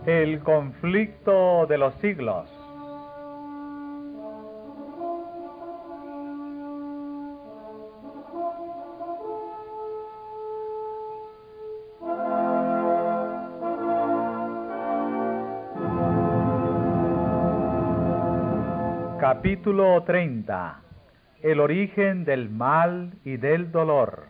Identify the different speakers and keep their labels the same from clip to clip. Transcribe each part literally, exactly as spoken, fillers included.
Speaker 1: El conflicto de los siglos. Capítulo treinta. El origen del mal y del dolor.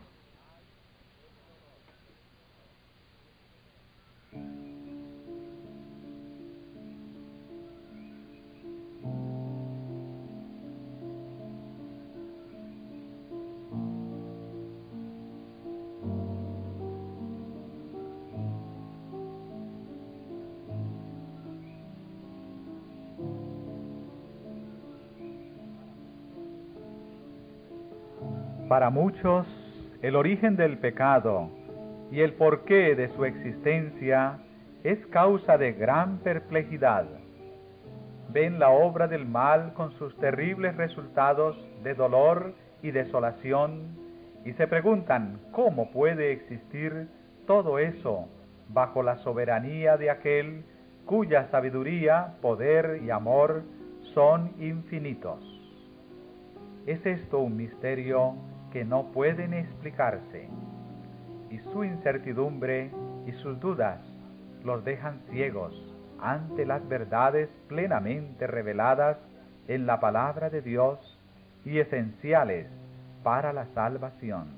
Speaker 1: Para muchos, el origen del pecado y el porqué de su existencia es causa de gran perplejidad. Ven la obra del mal con sus terribles resultados de dolor y desolación y se preguntan cómo puede existir todo eso bajo la soberanía de aquel cuya sabiduría, poder y amor son infinitos. ¿Es esto un misterio que no pueden explicarse? Y su incertidumbre y sus dudas los dejan ciegos ante las verdades plenamente reveladas en la palabra de Dios y esenciales para la salvación.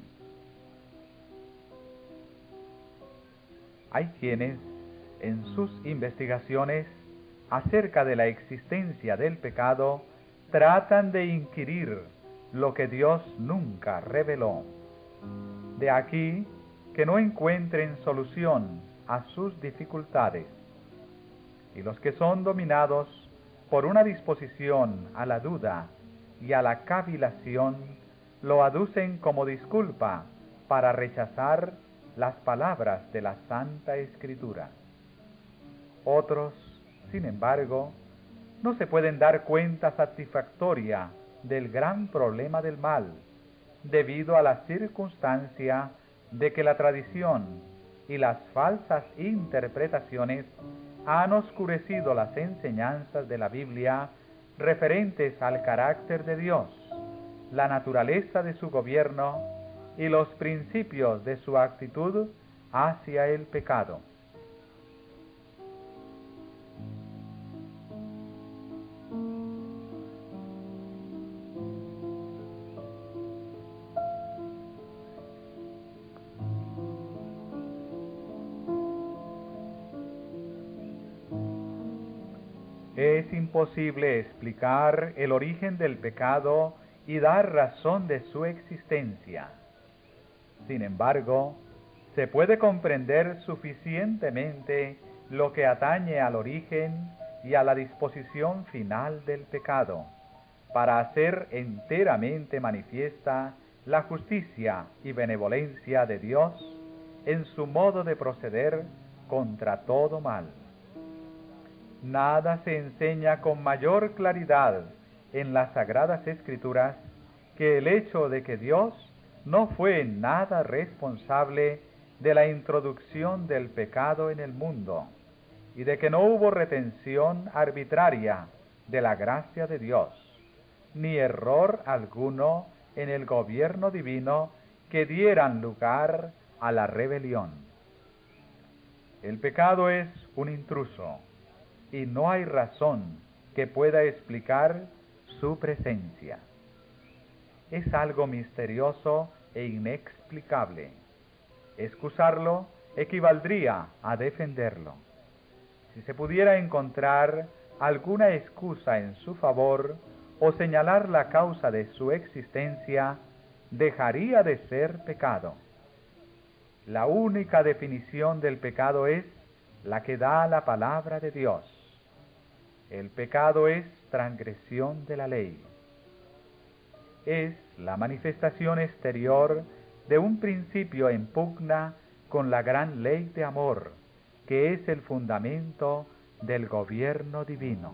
Speaker 1: Hay quienes, en sus investigaciones acerca de la existencia del pecado, tratan de inquirir lo que Dios nunca reveló. De aquí que no encuentren solución a sus dificultades. Y los que son dominados por una disposición a la duda y a la cavilación, lo aducen como disculpa para rechazar las palabras de la Santa Escritura. Otros, sin embargo, no se pueden dar cuenta satisfactoria del gran problema del mal, debido a la circunstancia de que la tradición y las falsas interpretaciones han oscurecido las enseñanzas de la Biblia referentes al carácter de Dios, la naturaleza de su gobierno y los principios de su actitud hacia el pecado. Es imposible explicar el origen del pecado y dar razón de su existencia. Sin embargo, se puede comprender suficientemente lo que atañe al origen y a la disposición final del pecado, para hacer enteramente manifiesta la justicia y benevolencia de Dios en su modo de proceder contra todo mal. Nada se enseña con mayor claridad en las Sagradas Escrituras que el hecho de que Dios no fue en nada responsable de la introducción del pecado en el mundo y de que no hubo retención arbitraria de la gracia de Dios, ni error alguno en el gobierno divino que dieran lugar a la rebelión. El pecado es un intruso, y no hay razón que pueda explicar su presencia. Es algo misterioso e inexplicable. Excusarlo equivaldría a defenderlo. Si se pudiera encontrar alguna excusa en su favor o señalar la causa de su existencia, dejaría de ser pecado. La única definición del pecado es la que da la palabra de Dios. El pecado es transgresión de la ley. Es la manifestación exterior de un principio en pugna con la gran ley de amor, que es el fundamento del gobierno divino.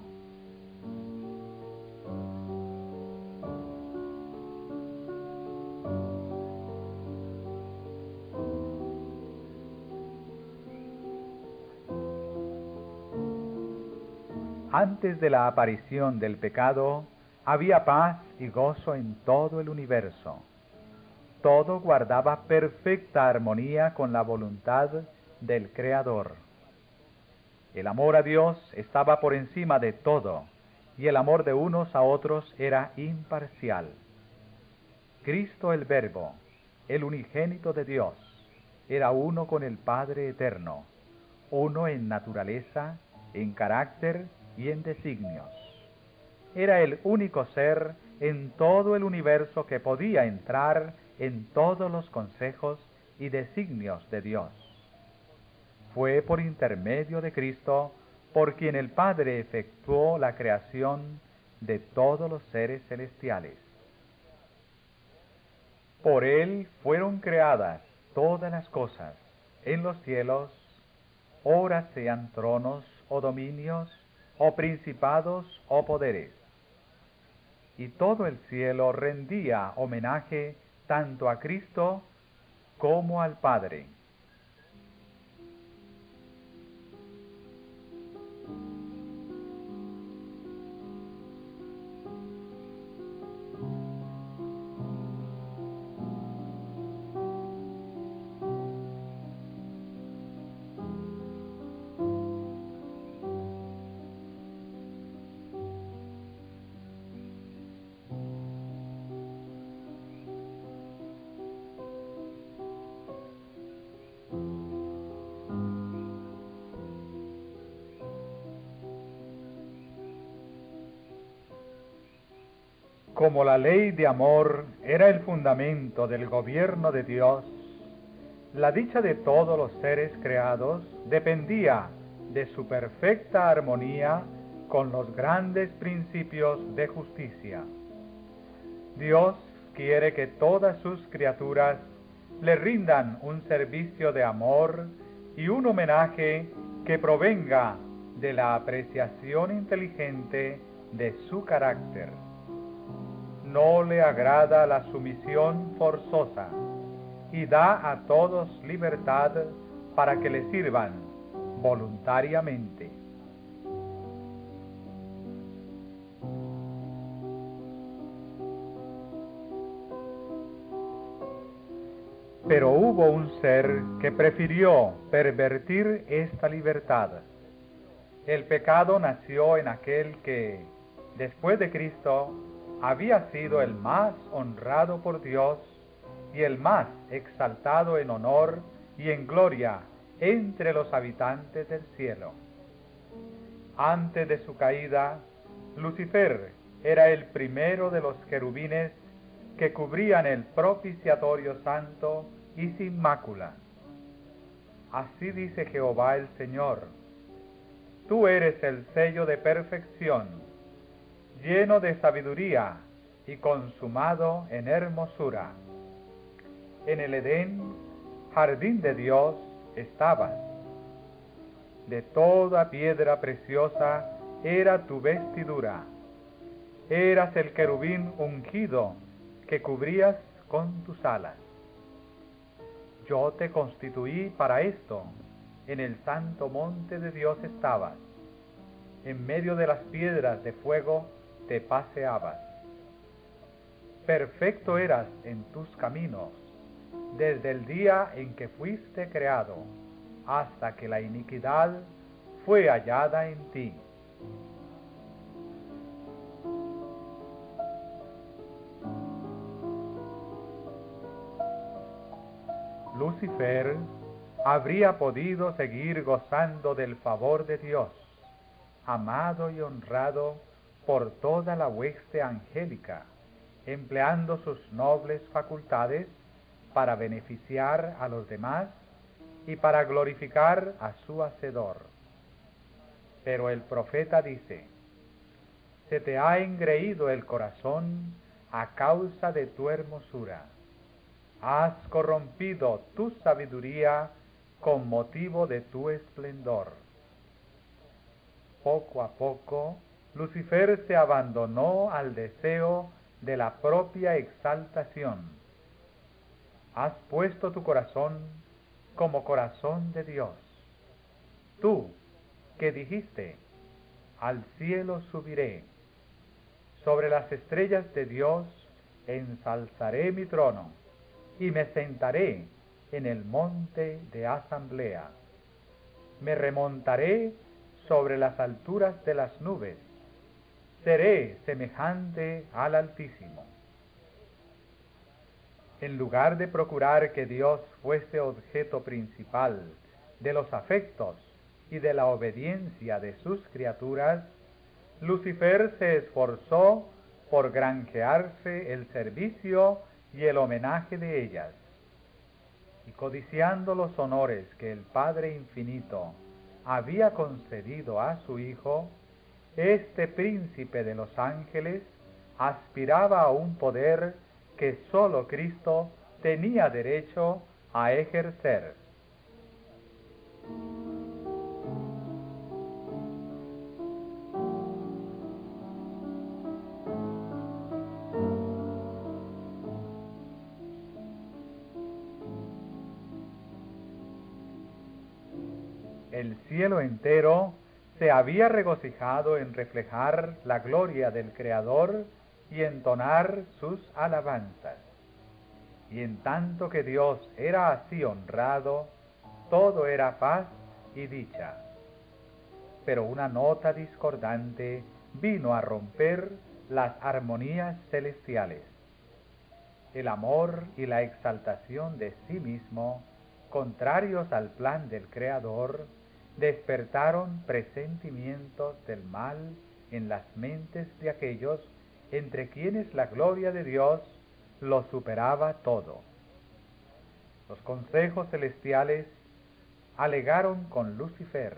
Speaker 1: Antes de la aparición del pecado, había paz y gozo en todo el universo. Todo guardaba perfecta armonía con la voluntad del Creador. El amor a Dios estaba por encima de todo, y el amor de unos a otros era imparcial. Cristo el Verbo, el unigénito de Dios, era uno con el Padre eterno, uno en naturaleza, en carácter y en designios. Era el único ser en todo el universo que podía entrar en todos los consejos y designios de Dios. Fue por intermedio de Cristo por quien el Padre efectuó la creación de todos los seres celestiales. Por Él fueron creadas todas las cosas, en los cielos, ora sean tronos o dominios, o principados o poderes. Y todo el cielo rendía homenaje tanto a Cristo como al Padre. Como la ley de amor era el fundamento del gobierno de Dios, la dicha de todos los seres creados dependía de su perfecta armonía con los grandes principios de justicia. Dios quiere que todas sus criaturas le rindan un servicio de amor y un homenaje que provenga de la apreciación inteligente de su carácter. No le agrada la sumisión forzosa y da a todos libertad para que le sirvan voluntariamente. Pero hubo un ser que prefirió pervertir esta libertad. El pecado nació en aquel que, después de Cristo, había sido el más honrado por Dios y el más exaltado en honor y en gloria entre los habitantes del cielo. Antes de su caída, Lucifer era el primero de los querubines que cubrían el propiciatorio santo y sin mácula. Así dice Jehová el Señor: tú eres el sello de perfección, lleno de sabiduría y consumado en hermosura. En el Edén, jardín de Dios, estabas. De toda piedra preciosa era tu vestidura. Eras el querubín ungido que cubrías con tus alas. Yo te constituí para esto. En el santo monte de Dios estabas. En medio de las piedras de fuego te paseabas. Perfecto eras en tus caminos, desde el día en que fuiste creado, hasta que la iniquidad fue hallada en ti. Lucifer habría podido seguir gozando del favor de Dios, amado y honrado por toda la hueste angélica, empleando sus nobles facultades para beneficiar a los demás y para glorificar a su Hacedor. Pero el profeta dice: se te ha engreído el corazón a causa de tu hermosura. Has corrompido tu sabiduría con motivo de tu esplendor. Poco a poco, Lucifer se abandonó al deseo de la propia exaltación. Has puesto tu corazón como corazón de Dios. Tú, que dijiste: al cielo subiré, sobre las estrellas de Dios ensalzaré mi trono, y me sentaré en el monte de asamblea. Me remontaré sobre las alturas de las nubes, seré semejante al Altísimo. En lugar de procurar que Dios fuese objeto principal de los afectos y de la obediencia de sus criaturas, Lucifer se esforzó por granjearse el servicio y el homenaje de ellas. Y codiciando los honores que el Padre Infinito había concedido a su Hijo, este príncipe de los ángeles aspiraba a un poder que sólo Cristo tenía derecho a ejercer. El cielo entero se había regocijado en reflejar la gloria del Creador y entonar sus alabanzas. Y en tanto que Dios era así honrado, todo era paz y dicha. Pero una nota discordante vino a romper las armonías celestiales. El amor y la exaltación de sí mismo, contrarios al plan del Creador, despertaron presentimientos del mal en las mentes de aquellos entre quienes la gloria de Dios lo superaba todo. Los consejos celestiales alegaron con Lucifer.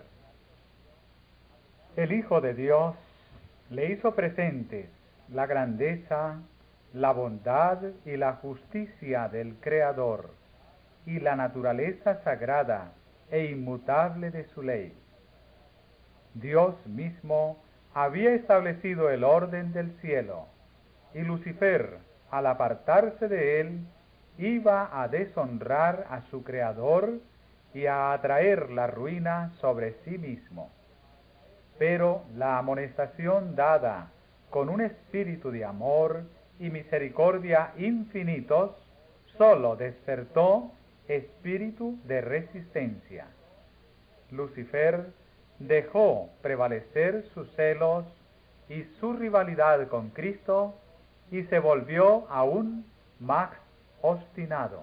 Speaker 1: El Hijo de Dios le hizo presentes la grandeza, la bondad y la justicia del Creador y la naturaleza sagrada e inmutable de su ley. Dios mismo había establecido el orden del cielo, y Lucifer, al apartarse de él, iba a deshonrar a su Creador y a atraer la ruina sobre sí mismo. Pero la amonestación dada con un espíritu de amor y misericordia infinitos sólo despertó espíritu de resistencia. Lucifer dejó prevalecer sus celos y su rivalidad con Cristo y se volvió aún más obstinado.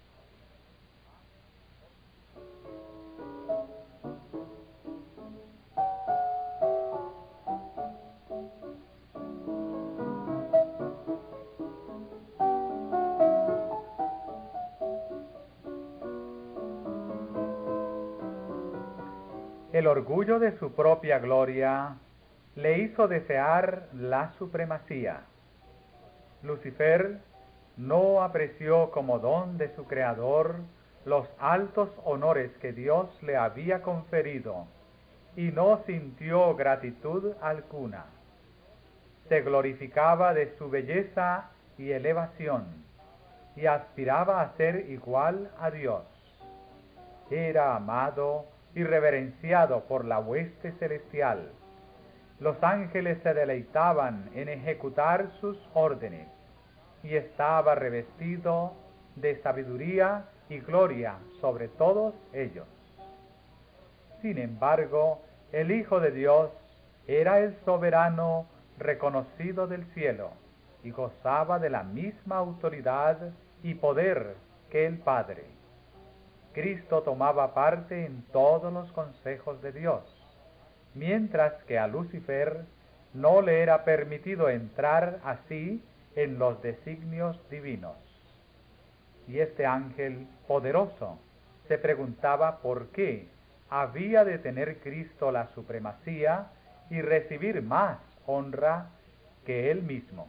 Speaker 1: El orgullo de su propia gloria le hizo desear la supremacía. Lucifer no apreció como don de su Creador los altos honores que Dios le había conferido y no sintió gratitud alguna. Se glorificaba de su belleza y elevación y aspiraba a ser igual a Dios. Era amado y reverenciado por la hueste celestial. Los ángeles se deleitaban en ejecutar sus órdenes, y estaba revestido de sabiduría y gloria sobre todos ellos. Sin embargo, el Hijo de Dios era el soberano reconocido del cielo, y gozaba de la misma autoridad y poder que el Padre. Cristo tomaba parte en todos los consejos de Dios, mientras que a Lucifer no le era permitido entrar así en los designios divinos. Y este ángel poderoso se preguntaba por qué había de tener Cristo la supremacía y recibir más honra que él mismo.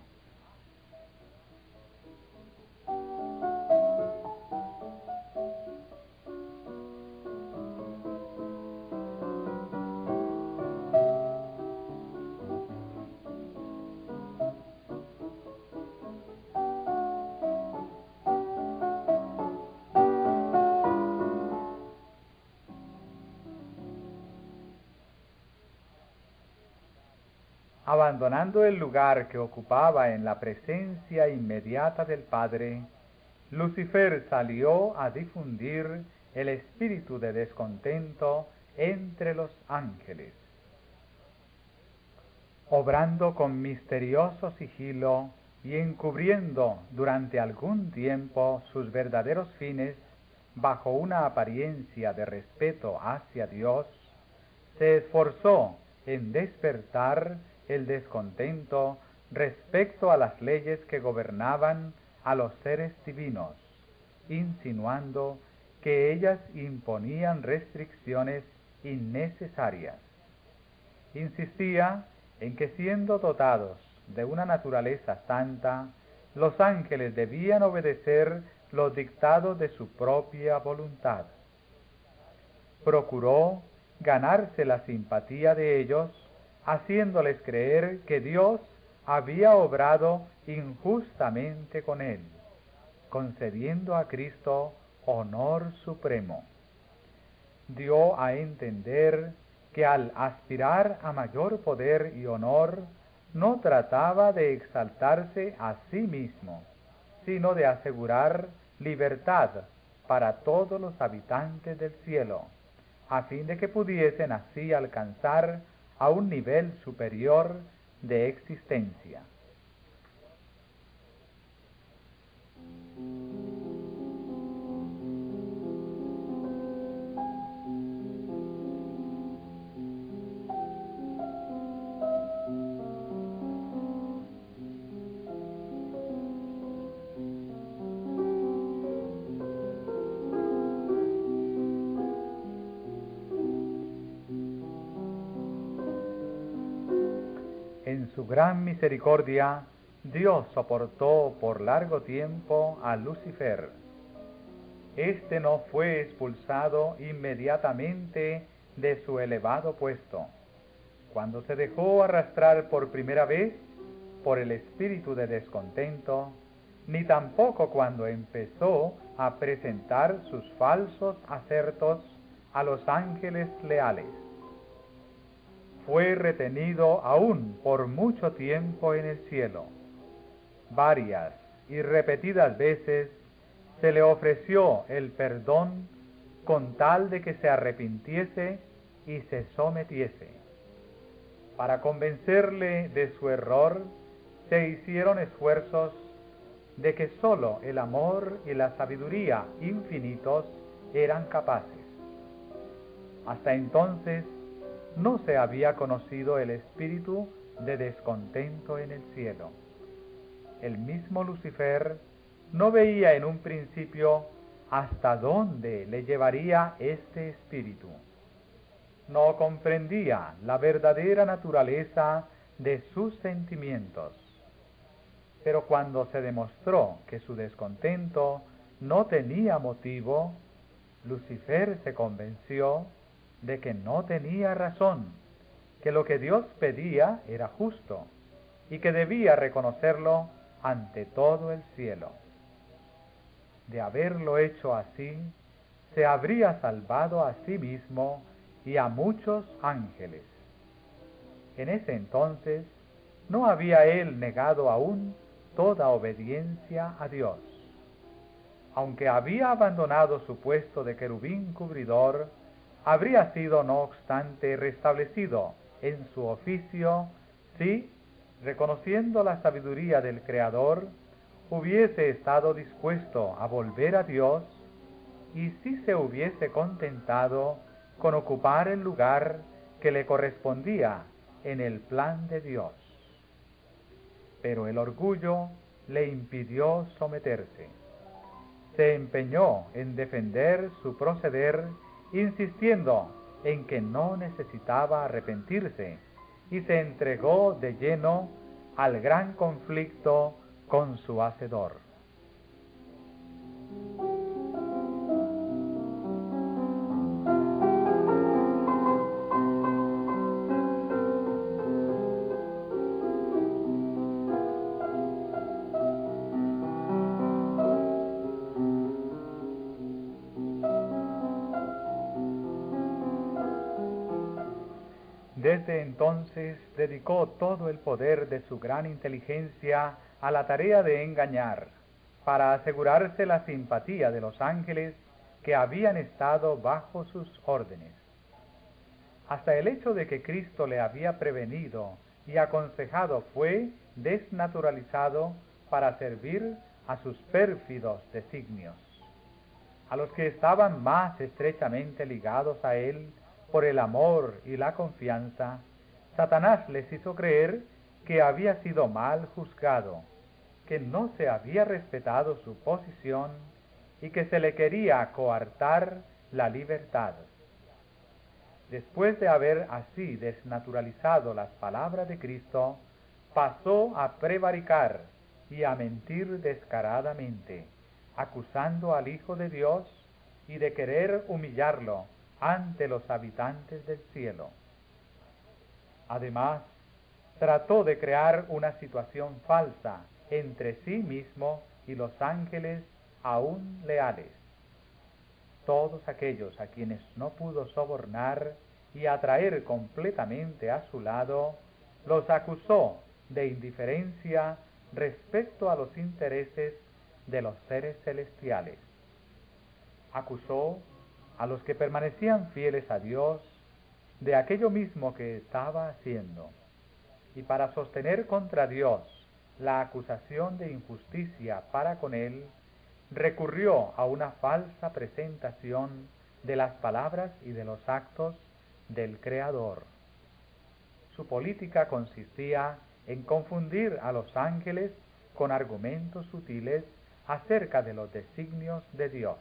Speaker 1: Abandonando el lugar que ocupaba en la presencia inmediata del Padre, Lucifer salió a difundir el espíritu de descontento entre los ángeles. Obrando con misterioso sigilo y encubriendo durante algún tiempo sus verdaderos fines bajo una apariencia de respeto hacia Dios, se esforzó en despertar el descontento respecto a las leyes que gobernaban a los seres divinos, insinuando que ellas imponían restricciones innecesarias. Insistía en que, siendo dotados de una naturaleza santa, los ángeles debían obedecer los dictados de su propia voluntad. Procuró ganarse la simpatía de ellos, haciéndoles creer que Dios había obrado injustamente con él, concediendo a Cristo honor supremo. Dio a entender que al aspirar a mayor poder y honor, no trataba de exaltarse a sí mismo, sino de asegurar libertad para todos los habitantes del cielo, a fin de que pudiesen así alcanzar a un nivel superior de existencia. En su gran misericordia, Dios soportó por largo tiempo a Lucifer. Este no fue expulsado inmediatamente de su elevado puesto. Cuando se dejó arrastrar por primera vez por el espíritu de descontento, ni tampoco cuando empezó a presentar sus falsos acertos a los ángeles leales. Fue retenido aún por mucho tiempo en el cielo. Varias y repetidas veces se le ofreció el perdón con tal de que se arrepintiese y se sometiese. Para convencerle de su error, se hicieron esfuerzos de que sólo el amor y la sabiduría infinitos eran capaces. Hasta entonces, no se había conocido el espíritu de descontento en el cielo. El mismo Lucifer no veía en un principio hasta dónde le llevaría este espíritu. No comprendía la verdadera naturaleza de sus sentimientos. Pero cuando se demostró que su descontento no tenía motivo, Lucifer se convenció de que no tenía razón, que lo que Dios pedía era justo y que debía reconocerlo ante todo el cielo. De haberlo hecho así, se habría salvado a sí mismo y a muchos ángeles. En ese entonces, no había él negado aún toda obediencia a Dios. Aunque había abandonado su puesto de querubín cubridor, habría sido no obstante restablecido en su oficio si, reconociendo la sabiduría del Creador, hubiese estado dispuesto a volver a Dios y si se hubiese contentado con ocupar el lugar que le correspondía en el plan de Dios. Pero el orgullo le impidió someterse. Se empeñó en defender su proceder, insistiendo en que no necesitaba arrepentirse, y se entregó de lleno al gran conflicto con su Hacedor. Desde entonces dedicó todo el poder de su gran inteligencia a la tarea de engañar, para asegurarse la simpatía de los ángeles que habían estado bajo sus órdenes. Hasta el hecho de que Cristo le había prevenido y aconsejado fue desnaturalizado para servir a sus pérfidos designios. A los que estaban más estrechamente ligados a él por el amor y la confianza, Satanás les hizo creer que había sido mal juzgado, que no se había respetado su posición y que se le quería coartar la libertad. Después de haber así desnaturalizado las palabras de Cristo, pasó a prevaricar y a mentir descaradamente, acusando al Hijo de Dios y de querer humillarlo ante los habitantes del cielo. Además, trató de crear una situación falsa entre sí mismo y los ángeles aún leales. Todos aquellos a quienes no pudo sobornar y atraer completamente a su lado, los acusó de indiferencia respecto a los intereses de los seres celestiales. Acusó a los que permanecían fieles a Dios de aquello mismo que estaba haciendo, y para sostener contra Dios la acusación de injusticia para con él, recurrió a una falsa presentación de las palabras y de los actos del Creador. Su política consistía en confundir a los ángeles con argumentos sutiles acerca de los designios de Dios.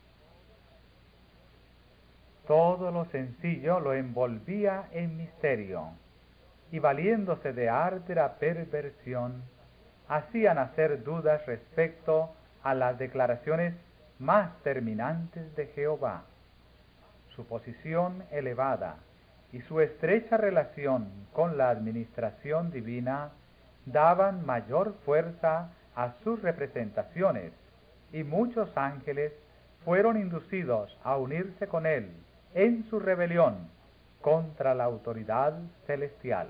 Speaker 1: Todo lo sencillo lo envolvía en misterio, y valiéndose de ardera perversión, hacía nacer dudas respecto a las declaraciones más terminantes de Jehová. Su posición elevada y su estrecha relación con la administración divina daban mayor fuerza a sus representaciones, y muchos ángeles fueron inducidos a unirse con él en su rebelión contra la autoridad celestial.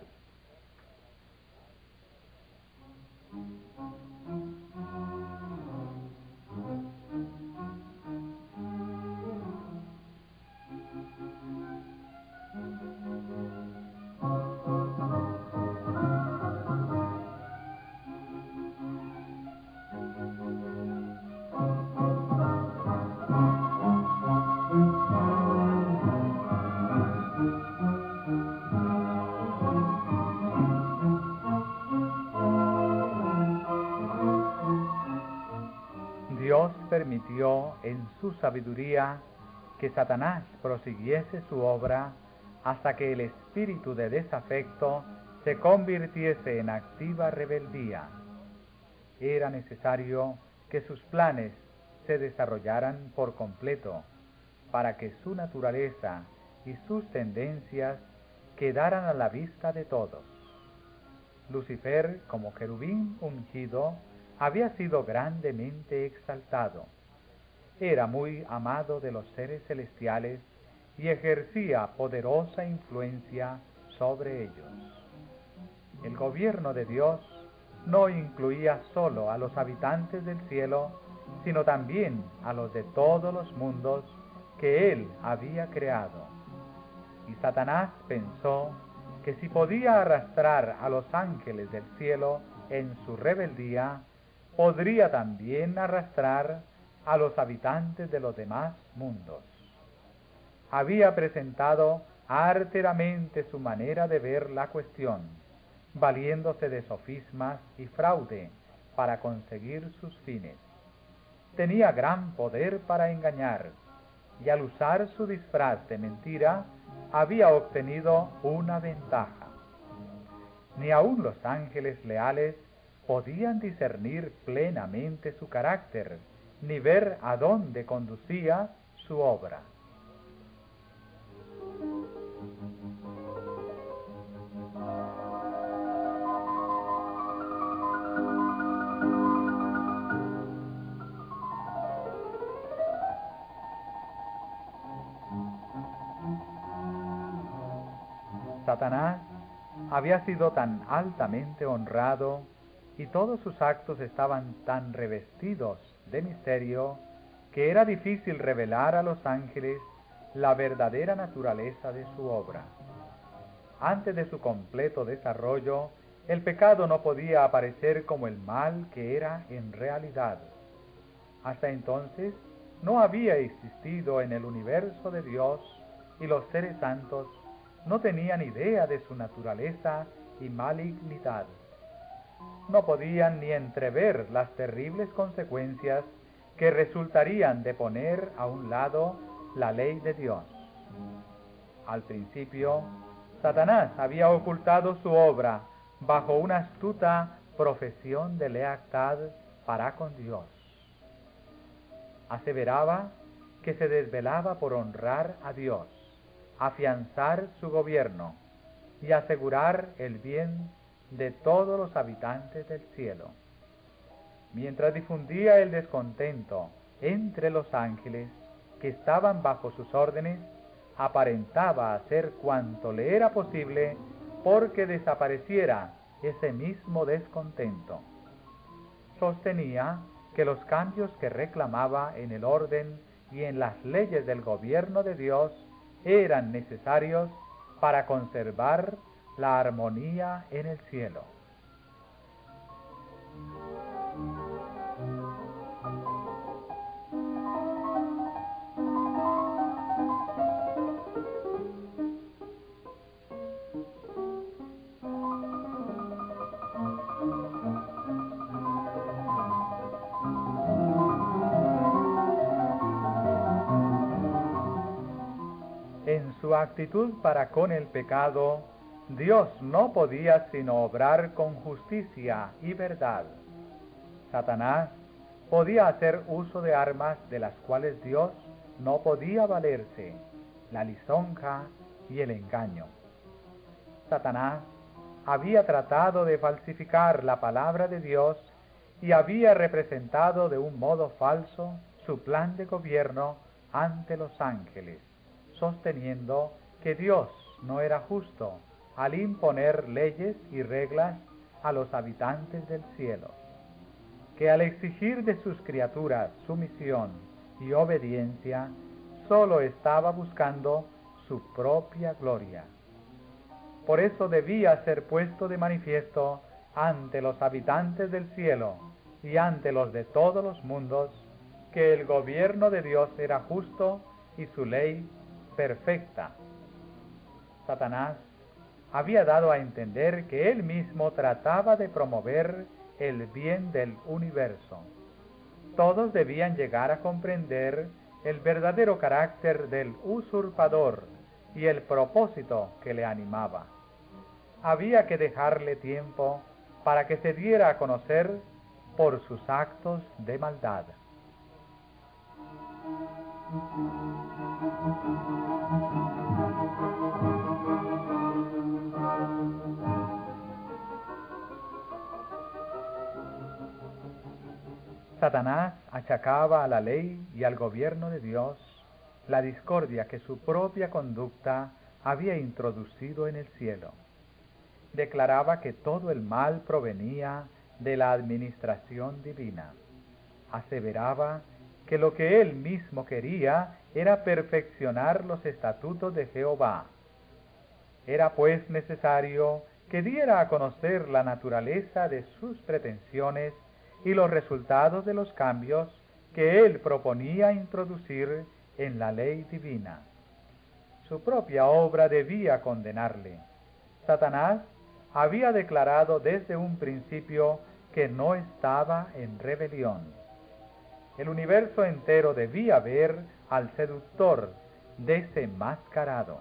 Speaker 1: Dios permitió en su sabiduría que Satanás prosiguiese su obra hasta que el espíritu de desafecto se convirtiese en activa rebeldía. Era necesario que sus planes se desarrollaran por completo para que su naturaleza y sus tendencias quedaran a la vista de todos. Lucifer, como querubín ungido, había sido grandemente exaltado. Era muy amado de los seres celestiales y ejercía poderosa influencia sobre ellos. El gobierno de Dios no incluía solo a los habitantes del cielo, sino también a los de todos los mundos que Él había creado. Y Satanás pensó que si podía arrastrar a los ángeles del cielo en su rebeldía, podría también arrastrar a los habitantes de los demás mundos. Había presentado arteramente su manera de ver la cuestión, valiéndose de sofismas y fraude para conseguir sus fines. Tenía gran poder para engañar, y al usar su disfraz de mentira, había obtenido una ventaja. Ni aun los ángeles leales podían discernir plenamente su carácter, ni ver a dónde conducía su obra. Satanás había sido tan altamente honrado y todos sus actos estaban tan revestidos de misterio que era difícil revelar a los ángeles la verdadera naturaleza de su obra. Antes de su completo desarrollo, el pecado no podía aparecer como el mal que era en realidad. Hasta entonces no había existido en el universo de Dios y los seres santos no tenían idea de su naturaleza y malignidad. No podían ni entrever las terribles consecuencias que resultarían de poner a un lado la ley de Dios. Al principio, Satanás había ocultado su obra bajo una astuta profesión de lealtad para con Dios. Aseveraba que se desvelaba por honrar a Dios, afianzar su gobierno y asegurar el bien de todos los habitantes del cielo. Mientras difundía el descontento entre los ángeles que estaban bajo sus órdenes, aparentaba hacer cuanto le era posible porque desapareciera ese mismo descontento. Sostenía que los cambios que reclamaba en el orden y en las leyes del gobierno de Dios eran necesarios para conservar la armonía en el cielo. En su actitud para con el pecado, Dios no podía sino obrar con justicia y verdad. Satanás podía hacer uso de armas de las cuales Dios no podía valerse: la lisonja y el engaño. Satanás había tratado de falsificar la palabra de Dios y había representado de un modo falso su plan de gobierno ante los ángeles, sosteniendo que Dios no era justo al imponer leyes y reglas a los habitantes del cielo, que al exigir de sus criaturas sumisión y obediencia, solo estaba buscando su propia gloria. Por eso debía ser puesto de manifiesto ante los habitantes del cielo y ante los de todos los mundos que el gobierno de Dios era justo y su ley perfecta. Satanás había dado a entender que él mismo trataba de promover el bien del universo. Todos debían llegar a comprender el verdadero carácter del usurpador y el propósito que le animaba. Había que dejarle tiempo para que se diera a conocer por sus actos de maldad. Satanás achacaba a la ley y al gobierno de Dios la discordia que su propia conducta había introducido en el cielo. Declaraba que todo el mal provenía de la administración divina. Aseveraba que lo que él mismo quería era perfeccionar los estatutos de Jehová. Era pues necesario que diera a conocer la naturaleza de sus pretensiones y los resultados de los cambios que él proponía introducir en la ley divina. Su propia obra debía condenarle. Satanás había declarado desde un principio que no estaba en rebelión. El universo entero debía ver al seductor desenmascarado.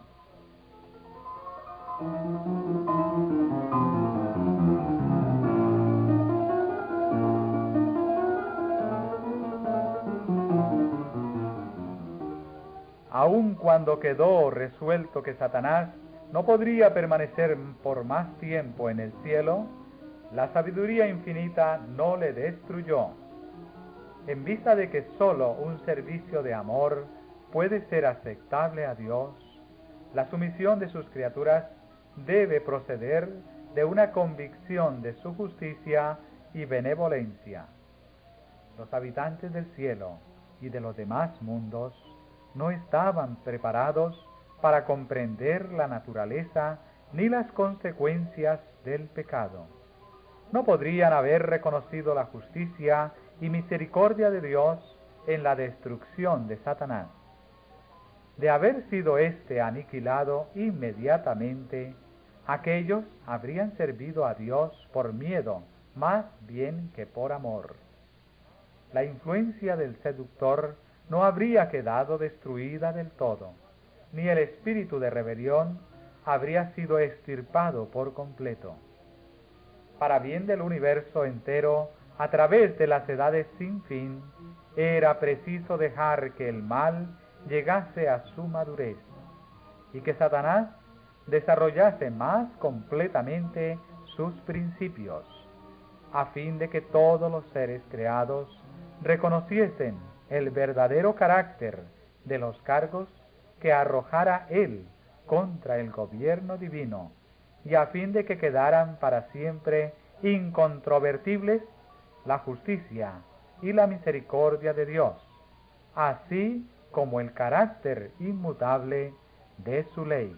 Speaker 1: Aun cuando quedó resuelto que Satanás no podría permanecer por más tiempo en el cielo, la sabiduría infinita no le destruyó. En vista de que sólo un servicio de amor puede ser aceptable a Dios, la sumisión de sus criaturas debe proceder de una convicción de su justicia y benevolencia. Los habitantes del cielo y de los demás mundos no estaban preparados para comprender la naturaleza ni las consecuencias del pecado. No podrían haber reconocido la justicia y misericordia de Dios en la destrucción de Satanás. De haber sido éste aniquilado inmediatamente, aquellos habrían servido a Dios por miedo más bien que por amor. La influencia del seductor no habría quedado destruida del todo, ni el espíritu de rebelión habría sido extirpado por completo. Para bien del universo entero, a través de las edades sin fin, era preciso dejar que el mal llegase a su madurez y que Satanás desarrollase más completamente sus principios, a fin de que todos los seres creados reconociesen el verdadero carácter de los cargos que arrojara él contra el gobierno divino, y a fin de que quedaran para siempre incontrovertibles la justicia y la misericordia de Dios, así como el carácter inmutable de su ley.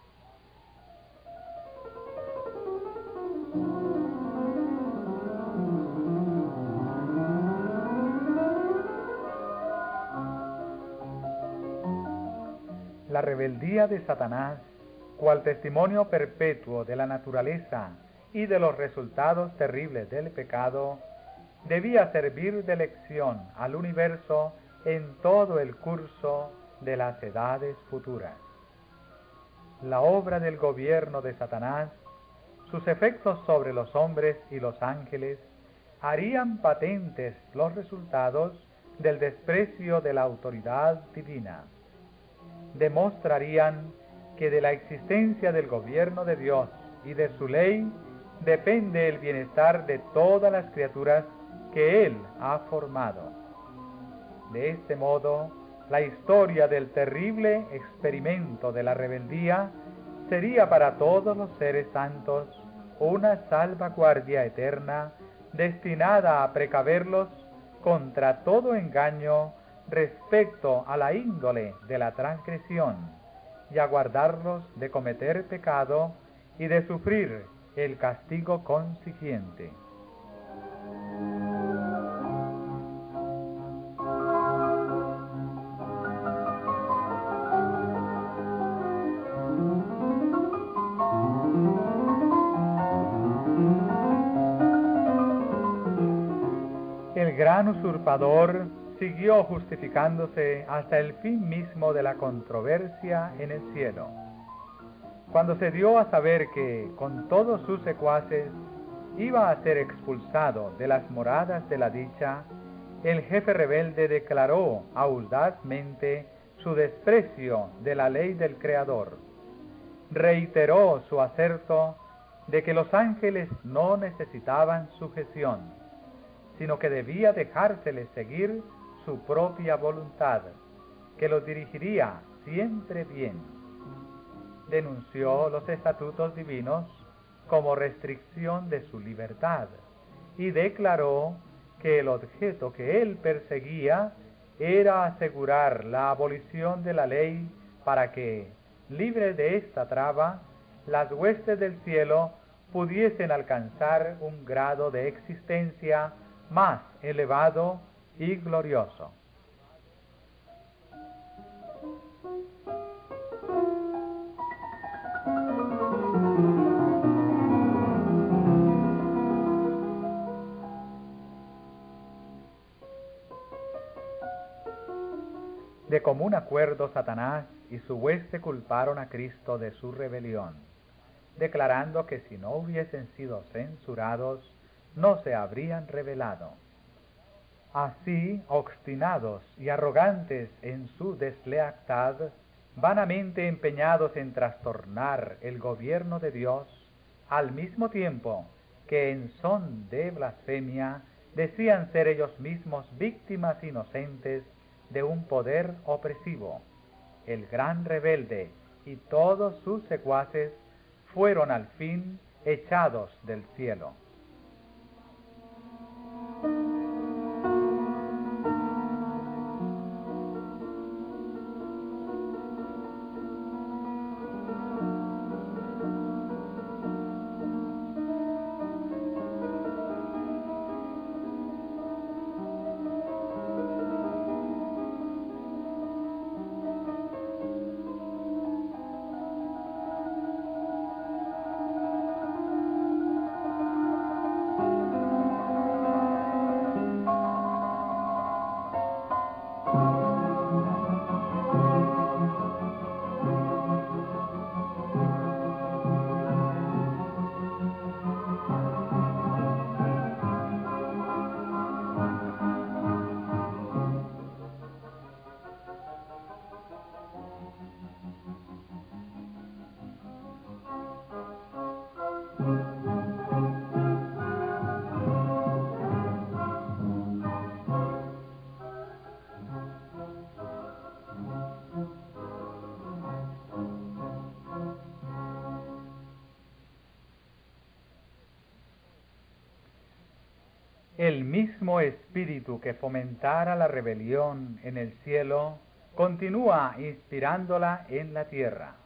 Speaker 1: La rebeldía de Satanás, cual testimonio perpetuo de la naturaleza y de los resultados terribles del pecado, debía servir de lección al universo en todo el curso de las edades futuras. La obra del gobierno de Satanás, sus efectos sobre los hombres y los ángeles, harían patentes los resultados del desprecio de la autoridad divina. Demostrarían que de la existencia del gobierno de Dios y de su ley depende el bienestar de todas las criaturas que Él ha formado. De este modo, la historia del terrible experimento de la rebeldía sería para todos los seres santos una salvaguardia eterna destinada a precaverlos contra todo engaño respecto a la índole de la transgresión y a guardarlos de cometer pecado y de sufrir el castigo consiguiente. El gran usurpador siguió justificándose hasta el fin mismo de la controversia en el cielo. Cuando se dio a saber que, con todos sus secuaces, iba a ser expulsado de las moradas de la dicha, el jefe rebelde declaró audazmente su desprecio de la ley del Creador. Reiteró su aserto de que los ángeles no necesitaban sujeción, sino que debía dejárseles seguir su propia voluntad, que los dirigiría siempre bien. Denunció los estatutos divinos como restricción de su libertad y declaró que el objeto que él perseguía era asegurar la abolición de la ley para que, libre de esta traba, las huestes del cielo pudiesen alcanzar un grado de existencia más elevado y glorioso. De común acuerdo, Satanás y su hueste culparon a Cristo de su rebelión, declarando que si no hubiesen sido censurados, no se habrían rebelado. Así, obstinados y arrogantes en su deslealtad, vanamente empeñados en trastornar el gobierno de Dios, al mismo tiempo que en son de blasfemia decían ser ellos mismos víctimas inocentes de un poder opresivo, el gran rebelde y todos sus secuaces fueron al fin echados del cielo. El mismo espíritu que fomentara la rebelión en el cielo continúa inspirándola en la tierra.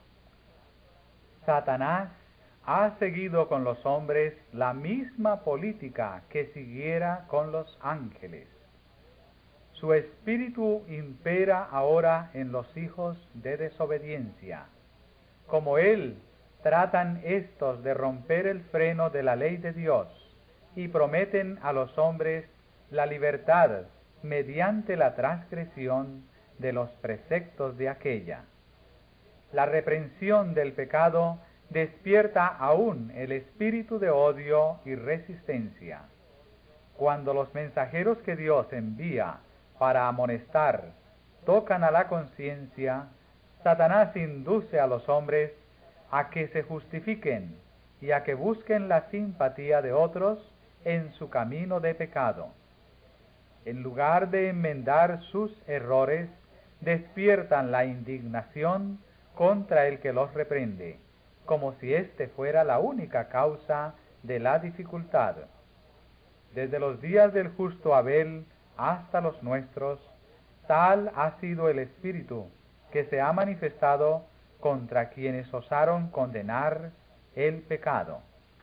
Speaker 1: Satanás ha seguido con los hombres la misma política que siguiera con los ángeles. Su espíritu impera ahora en los hijos de desobediencia. Como él, tratan éstos de romper el freno de la ley de Dios y prometen a los hombres la libertad mediante la transgresión de los preceptos de aquella. La reprensión del pecado despierta aún el espíritu de odio y resistencia. Cuando los mensajeros que Dios envía para amonestar tocan a la conciencia, Satanás induce a los hombres a que se justifiquen y a que busquen la simpatía de otros en su camino de pecado. En lugar de enmendar sus errores, despiertan la indignación contra el que los reprende, como si éste fuera la única causa de la dificultad. Desde los días del justo Abel hasta los nuestros, tal ha sido el espíritu que se ha manifestado contra quienes osaron condenar el pecado.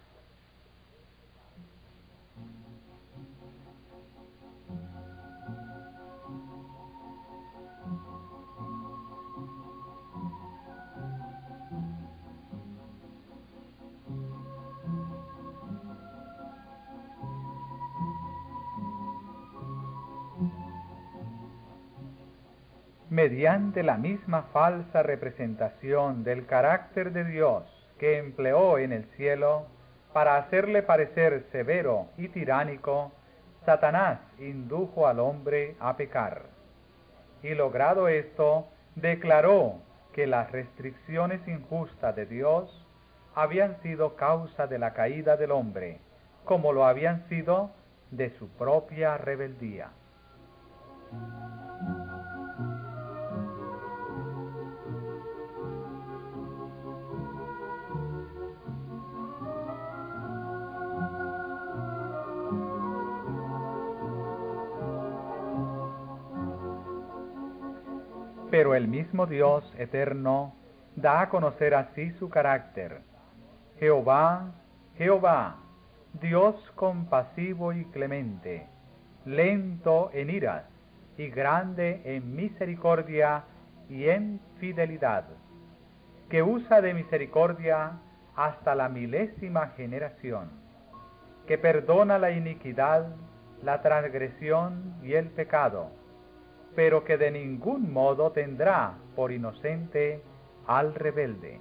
Speaker 1: Mediante la misma falsa representación del carácter de Dios que empleó en el cielo para hacerle parecer severo y tiránico, Satanás indujo al hombre a pecar. Y logrado esto, declaró que las restricciones injustas de Dios habían sido causa de la caída del hombre, como lo habían sido de su propia rebeldía. Pero el mismo Dios eterno da a conocer así su carácter. Jehová, Jehová, Dios compasivo y clemente, lento en iras y grande en misericordia y en fidelidad, que usa de misericordia hasta la milésima generación, que perdona la iniquidad, la transgresión y el pecado, pero que de ningún modo tendrá por inocente al rebelde.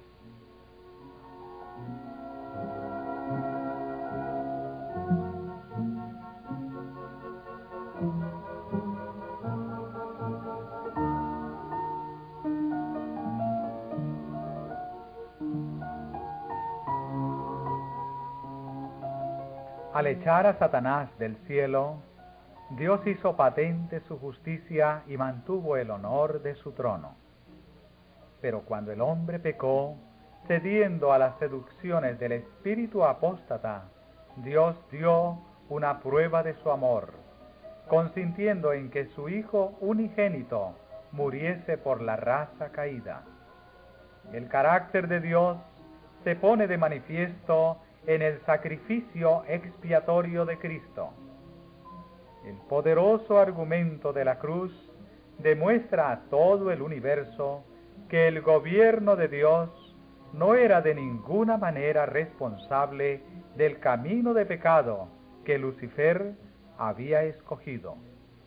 Speaker 1: Al echar a Satanás del cielo, Dios hizo patente su justicia y mantuvo el honor de su trono. Pero cuando el hombre pecó, cediendo a las seducciones del espíritu apóstata, Dios dio una prueba de su amor, consintiendo en que su Hijo unigénito muriese por la raza caída. El carácter de Dios se pone de manifiesto en el sacrificio expiatorio de Cristo. El poderoso argumento de la cruz demuestra a todo el universo que el gobierno de Dios no era de ninguna manera responsable del camino de pecado que Lucifer había escogido.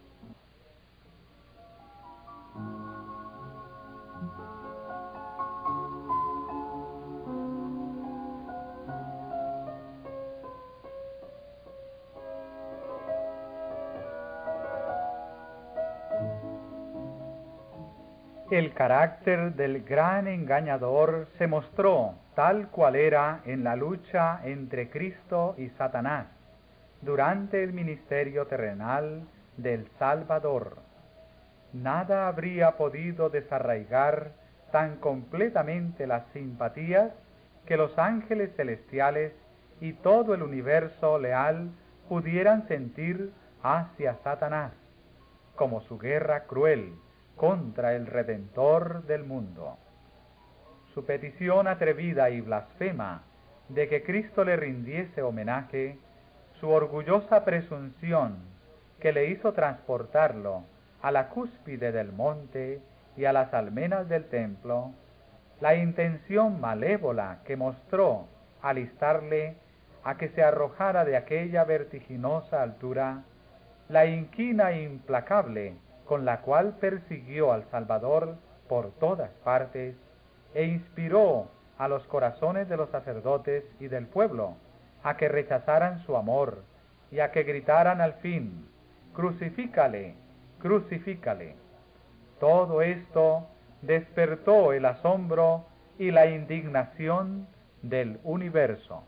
Speaker 1: El carácter del gran engañador se mostró tal cual era en la lucha entre Cristo y Satanás durante el ministerio terrenal del Salvador. Nada habría podido desarraigar tan completamente las simpatías que los ángeles celestiales y todo el universo leal pudieran sentir hacia Satanás, como su guerra cruel contra el Redentor del mundo. Su petición atrevida y blasfema de que Cristo le rindiese homenaje, su orgullosa presunción que le hizo transportarlo a la cúspide del monte y a las almenas del templo, la intención malévola que mostró al instarle a que se arrojara de aquella vertiginosa altura, la inquina implacable con la cual persiguió al Salvador por todas partes, e inspiró a los corazones de los sacerdotes y del pueblo a que rechazaran su amor y a que gritaran al fin: «Crucifícale, crucifícale». Todo esto despertó el asombro y la indignación del universo.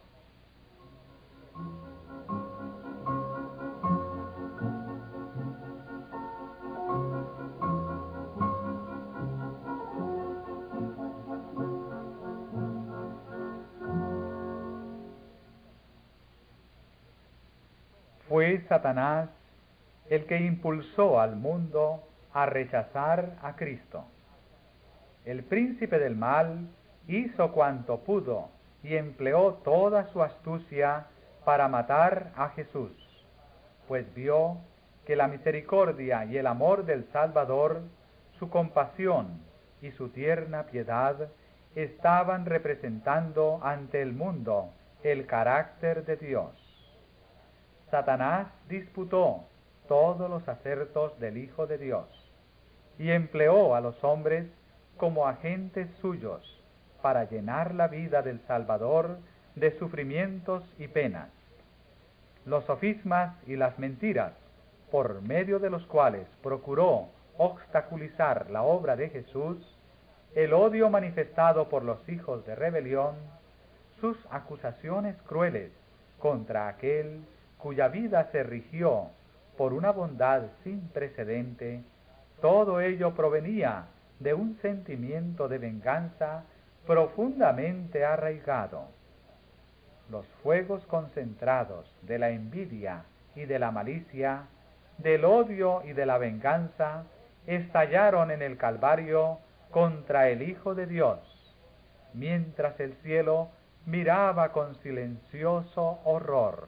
Speaker 1: Fue Satanás el que impulsó al mundo a rechazar a Cristo. El príncipe del mal hizo cuanto pudo y empleó toda su astucia para matar a Jesús, pues vio que la misericordia y el amor del Salvador, su compasión y su tierna piedad estaban representando ante el mundo el carácter de Dios. Satanás disputó todos los acertos del Hijo de Dios y empleó a los hombres como agentes suyos para llenar la vida del Salvador de sufrimientos y penas. Los sofismas y las mentiras, por medio de los cuales procuró obstaculizar la obra de Jesús, el odio manifestado por los hijos de rebelión, sus acusaciones crueles contra aquel cuya vida se rigió por una bondad sin precedente, todo ello provenía de un sentimiento de venganza profundamente arraigado. Los fuegos concentrados de la envidia y de la malicia, del odio y de la venganza, estallaron en el Calvario contra el Hijo de Dios, mientras el cielo miraba con silencioso horror.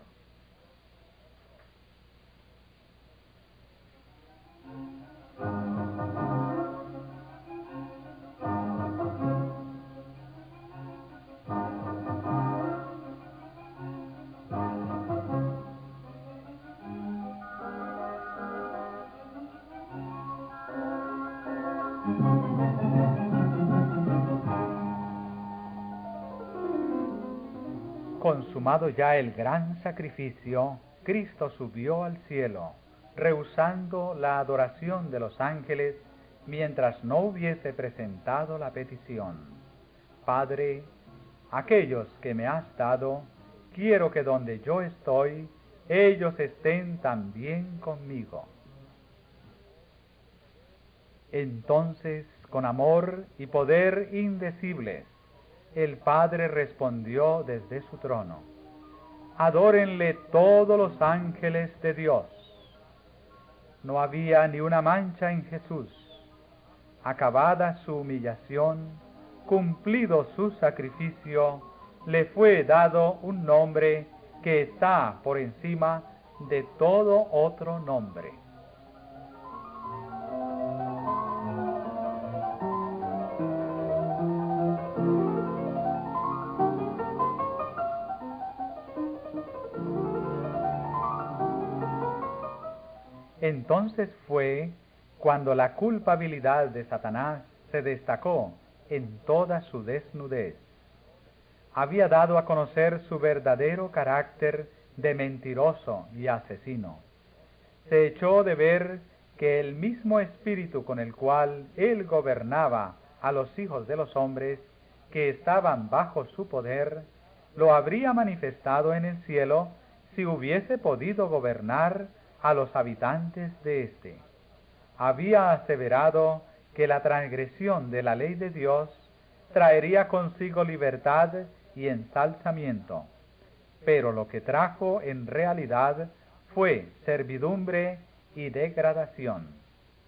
Speaker 1: Consumado ya el gran sacrificio, Cristo subió al cielo, rehusando la adoración de los ángeles mientras no hubiese presentado la petición: Padre, aquellos que me has dado, quiero que donde yo estoy, ellos estén también conmigo. Entonces, con amor y poder indecibles, el Padre respondió desde su trono: adórenle todos los ángeles de Dios. No había ni una mancha en Jesús. Acabada su humillación, cumplido su sacrificio, le fue dado un nombre que está por encima de todo otro nombre. Entonces fue cuando la culpabilidad de Satanás se destacó en toda su desnudez. Había dado a conocer su verdadero carácter de mentiroso y asesino. Se echó de ver que el mismo espíritu con el cual él gobernaba a los hijos de los hombres que estaban bajo su poder, lo habría manifestado en el cielo si hubiese podido gobernar a los habitantes de éste. Había aseverado que la transgresión de la ley de Dios traería consigo libertad y ensalzamiento, pero lo que trajo en realidad fue servidumbre y degradación.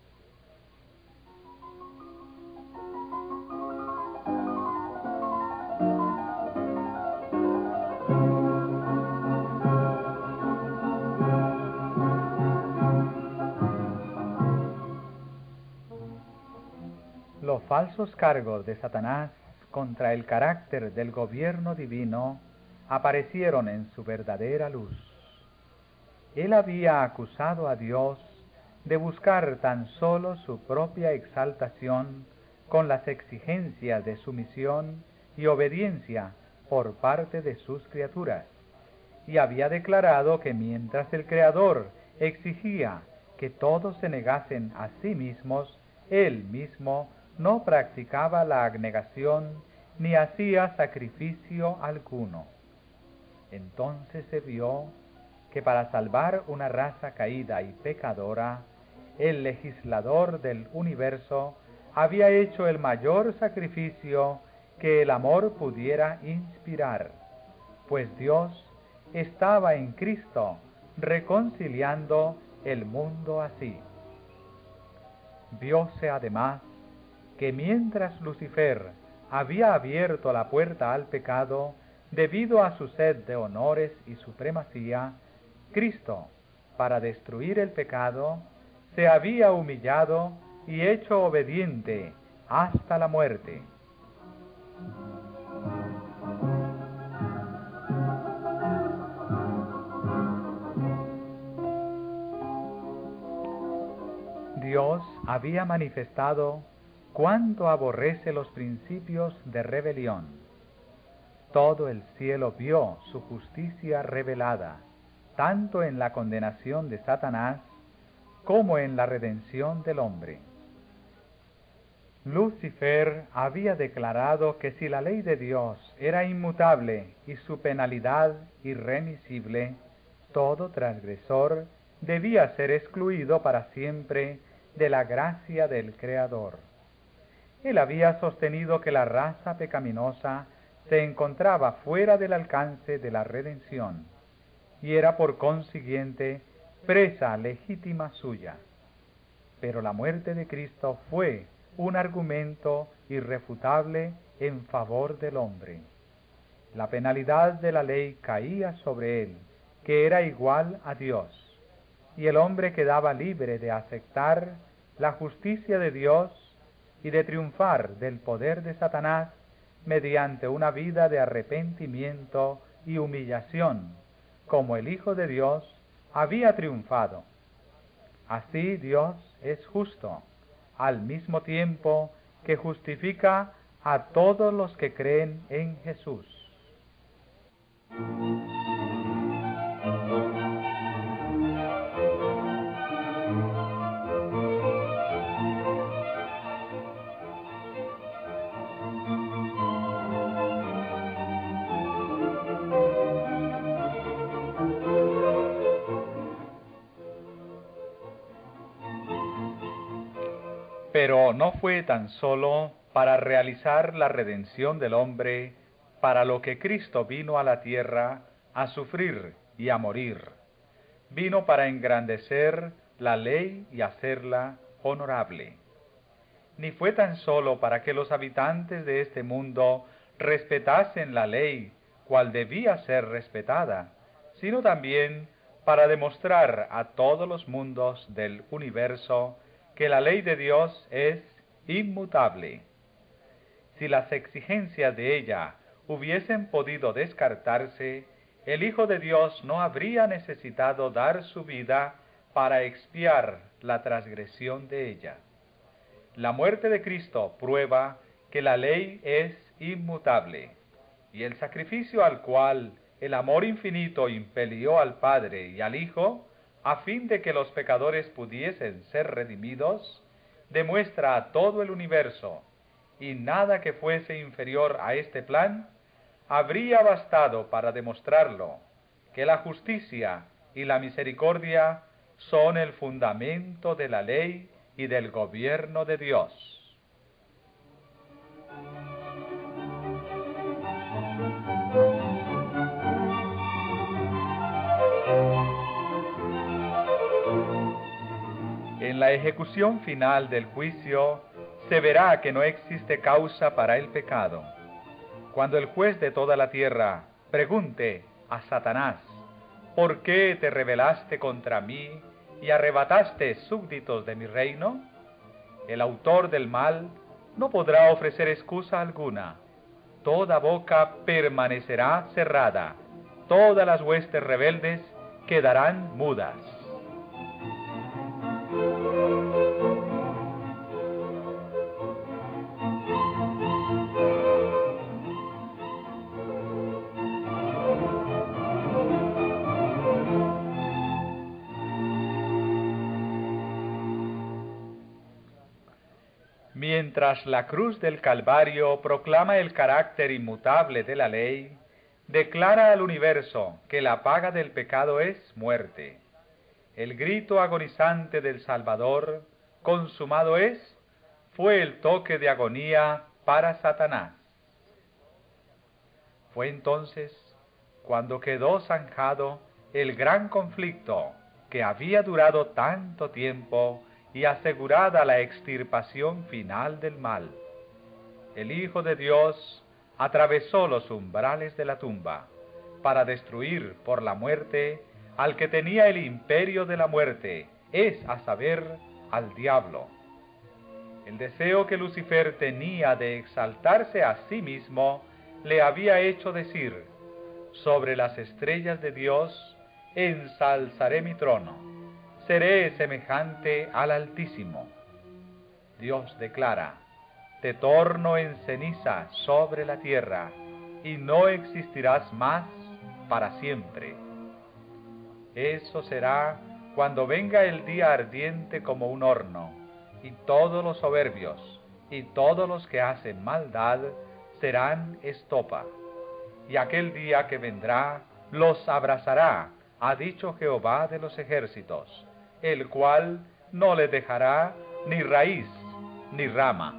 Speaker 1: Los falsos cargos de Satanás contra el carácter del gobierno divino aparecieron en su verdadera luz. Él había acusado a Dios de buscar tan solo su propia exaltación con las exigencias de sumisión y obediencia por parte de sus criaturas, y había declarado que mientras el Creador exigía que todos se negasen a sí mismos, él mismo no practicaba la abnegación ni hacía sacrificio alguno. Entonces se vio que para salvar una raza caída y pecadora, el legislador del universo había hecho el mayor sacrificio que el amor pudiera inspirar, pues Dios estaba en Cristo reconciliando el mundo así. Vióse además que mientras Lucifer había abierto la puerta al pecado debido a su sed de honores y supremacía, Cristo, para destruir el pecado, se había humillado y hecho obediente hasta la muerte. Dios había manifestado cuánto aborrece los principios de rebelión. Todo el cielo vio su justicia revelada, tanto en la condenación de Satanás como en la redención del hombre. Lucifer había declarado que si la ley de Dios era inmutable y su penalidad irremisible, todo transgresor debía ser excluido para siempre de la gracia del Creador. Él había sostenido que la raza pecaminosa se encontraba fuera del alcance de la redención y era por consiguiente presa legítima suya. Pero la muerte de Cristo fue un argumento irrefutable en favor del hombre. La penalidad de la ley caía sobre él, que era igual a Dios, y el hombre quedaba libre de aceptar la justicia de Dios y de triunfar del poder de Satanás mediante una vida de arrepentimiento y humillación, como el Hijo de Dios había triunfado. Así Dios es justo, al mismo tiempo que justifica a todos los que creen en Jesús. Pero no fue tan solo para realizar la redención del hombre, para lo que Cristo vino a la tierra a sufrir y a morir. Vino para engrandecer la ley y hacerla honorable. Ni fue tan solo para que los habitantes de este mundo respetasen la ley, cual debía ser respetada, sino también para demostrar a todos los mundos del universo que la ley de Dios es inmutable. Si las exigencias de ella hubiesen podido descartarse, el Hijo de Dios no habría necesitado dar su vida para expiar la transgresión de ella. La muerte de Cristo prueba que la ley es inmutable, y el sacrificio al cual el amor infinito impelió al Padre y al Hijo, a fin de que los pecadores pudiesen ser redimidos, demuestra a todo el universo, y nada que fuese inferior a este plan habría bastado para demostrarlo, que la justicia y la misericordia son el fundamento de la ley y del gobierno de Dios. En la ejecución final del juicio se verá que no existe causa para el pecado. Cuando el juez de toda la tierra pregunte a Satanás, ¿por qué te rebelaste contra mí y arrebataste súbditos de mi reino? El autor del mal no podrá ofrecer excusa alguna. Toda boca permanecerá cerrada. Todas las huestes rebeldes quedarán mudas. Mientras la cruz del Calvario proclama el carácter inmutable de la ley, declara al universo que la paga del pecado es muerte. El grito agonizante del Salvador, consumado es, fue el toque de agonía para Satanás. Fue entonces cuando quedó zanjado el gran conflicto que había durado tanto tiempo y asegurada la extirpación final del mal. El Hijo de Dios atravesó los umbrales de la tumba para destruir por la muerte al que tenía el imperio de la muerte, es a saber, al diablo. El deseo que Lucifer tenía de exaltarse a sí mismo le había hecho decir: sobre las estrellas de Dios ensalzaré mi trono. Seré semejante al Altísimo. Dios declara: te torno en ceniza sobre la tierra, y no existirás más para siempre. Eso será cuando venga el día ardiente como un horno, y todos los soberbios y todos los que hacen maldad serán estopa. Y aquel día que vendrá los abrazará, ha dicho Jehová de los ejércitos, el cual no le dejará ni raíz ni rama.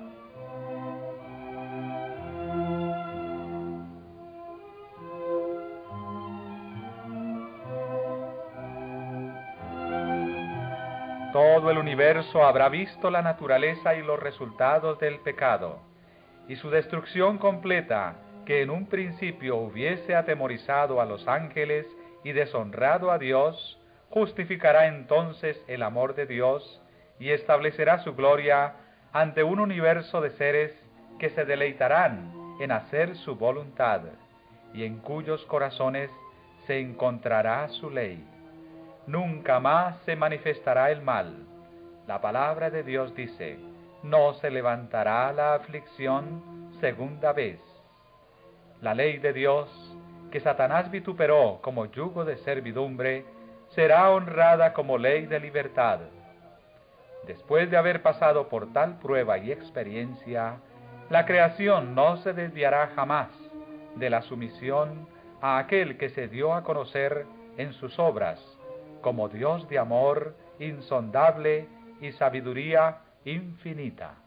Speaker 1: Todo el universo habrá visto la naturaleza y los resultados del pecado, y su destrucción completa, que en un principio hubiese atemorizado a los ángeles y deshonrado a Dios, justificará entonces el amor de Dios y establecerá su gloria ante un universo de seres que se deleitarán en hacer su voluntad y en cuyos corazones se encontrará su ley. Nunca más se manifestará el mal. La palabra de Dios dice: no se levantará la aflicción segunda vez. La ley de Dios, que Satanás vituperó como yugo de servidumbre, será honrada como ley de libertad. Después de haber pasado por tal prueba y experiencia, la creación no se desviará jamás de la sumisión a aquel que se dio a conocer en sus obras como Dios de amor insondable y sabiduría infinita.